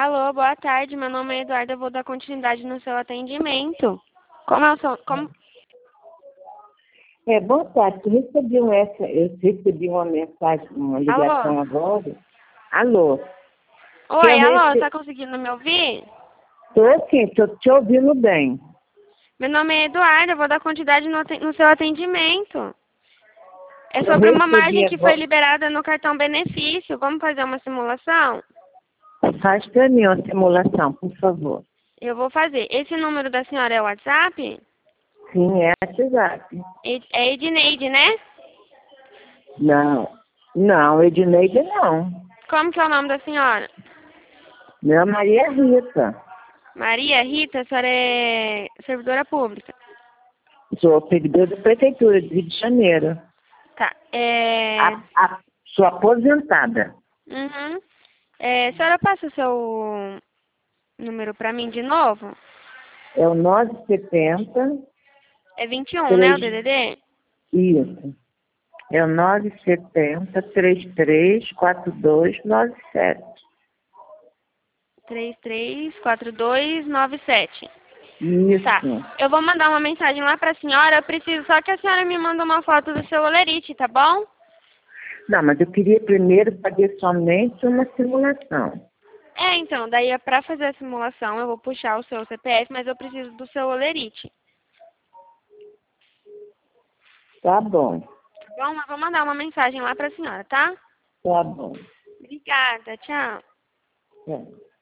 Alô, boa tarde. Meu nome é Eduardo. Eu vou dar continuidade no seu atendimento. Como é o seu... Boa tarde. Eu recebi uma mensagem, uma ligação Alô? agora. Alô? Oi, alô, tá conseguindo me ouvir? Tô sim, tô te ouvindo bem. Meu nome é Eduardo. Eu vou dar continuidade no seu atendimento. É Eu sobre uma recebi margem que foi agora. liberada no cartão benefício. Vamos fazer uma simulação? Faz pra mim uma simulação, por favor. Eu vou fazer. Esse número da senhora é o WhatsApp? Sim, é WhatsApp. É Edneide, né? Não, Edneide não. Como que é o nome da senhora? Meu é Maria Rita. Maria Rita, a senhora é servidora pública. Sou servidor da Prefeitura do Rio de Janeiro. Tá. Sou aposentada. Uhum. A senhora passa o seu número pra mim de novo? É o 970. É 21, né, o DDD? Isso. É o 970-3342-97. 334297. Isso. Tá. Eu vou mandar uma mensagem lá pra senhora. Eu preciso só que a senhora me manda uma foto do seu olerite, tá bom? Não, mas eu queria primeiro fazer somente uma simulação. Então, daí é pra fazer a simulação, eu vou puxar o seu CPF, mas eu preciso do seu olerite. Tá bom. Tá bom? Eu vou mandar uma mensagem lá pra senhora, tá? Tá bom. Obrigada, tchau. É.